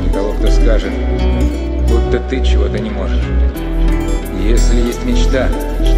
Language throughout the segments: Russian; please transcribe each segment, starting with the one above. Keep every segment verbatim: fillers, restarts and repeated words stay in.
того, кто скажет, будто ты чего-то не можешь. Если есть мечта,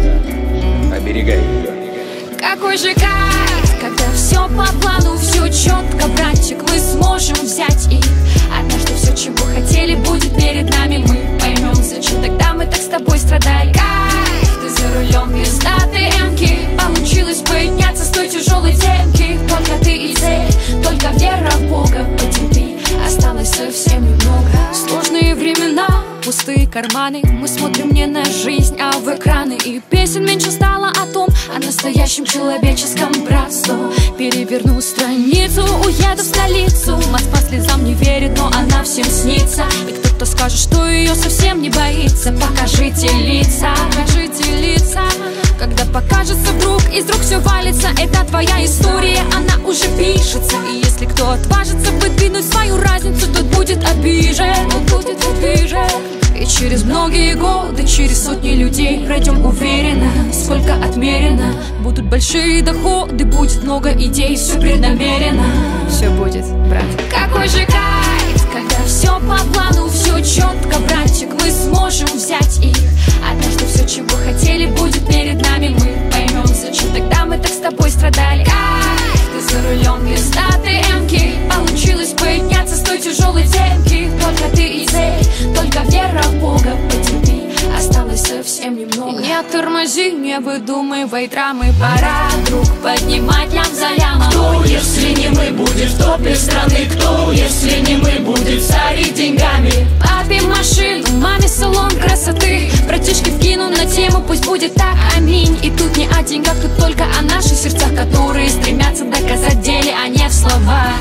оберегай ее. Какой же кайф, когда все по плану, все четко, братчик, мы сможем взять их. Однажды все, чего хотели, будет перед нами. Мы поймем, зачем тогда мы так с тобой страдали. Кайф, ты за рулем пиздатый эмки. Получилось подняться с той тяжелой темки. Только ты и цель, только вера в Бога. Потерпи, осталось совсем немного. Сложные времена, пустые карманы. Мы смотрим не на жизнь, а в экраны. И песен меньше стало о том, о настоящем человеческом братстве. Переверну страницу, уеду в столицу. Москва слезам не верит, но она всем снится. И кто-то скажет, что ее совсем не боится. Покажите лица, покажите лица. Когда покажется вдруг, из рук все валится. Это твоя история, она уже пишется. И если кто отважится выдвинуть свою разницу, тот будет обижен, тот будет обижен. И через многие годы, через сотни людей пройдем уверенно, сколько отмерено. Будут большие доходы, будет много идей, все преднамеренно. Все будет, брат. Какой же кайф, когда все по плану, все четко, братчик, мы сможем взять их. Однажды все, чего хотели, будет перед нами. Мы поймем, зачем тогда мы так с тобой страдали. Кайф, ты за рулем пиздатый эмки. Получилось подняться с той тяжелой темки. Только ты и цель, только вера в Бога. Потерпи, осталось совсем немного. Не тормози, не выдумывай драмы. Пора, друг, поднимать лям за лямом. Кто, если не мы, будет в топе страны? Кто, если не мы, будет царить деньгами? Папе машину, маме салон красоты. Братишки вкину на тему, пусть будет так, аминь. И тут не о деньгах, тут только о наших сердцах, которые стремятся доказать в деле, а не в словах.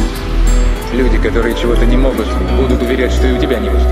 Люди, которые чего-то не могут, будут уверять, что и у тебя не выйдет.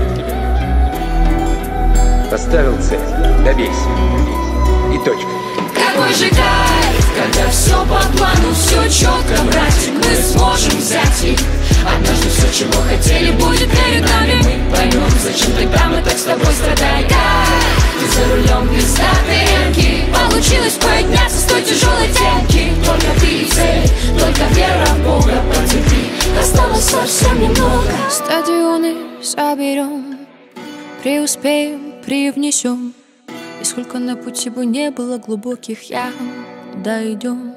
Поставил цель, добейся. И точка. Какой же кайф, когда все по плану, все четко, братик, мы сможем взять их. Однажды все, чего хотели, будет перед нами. Мы поймем, зачем тогда мы так с тобой страдали. Кайф, ты за рулем пиздатый эмки. Получилось подняться с той тяжелой темки. Только ты и цель, только вера в Бога. Потерпи, осталось совсем немного. Стадионы соберем, преуспеем, привнесем. И сколько на пути бы не было глубоких ям, дойдем.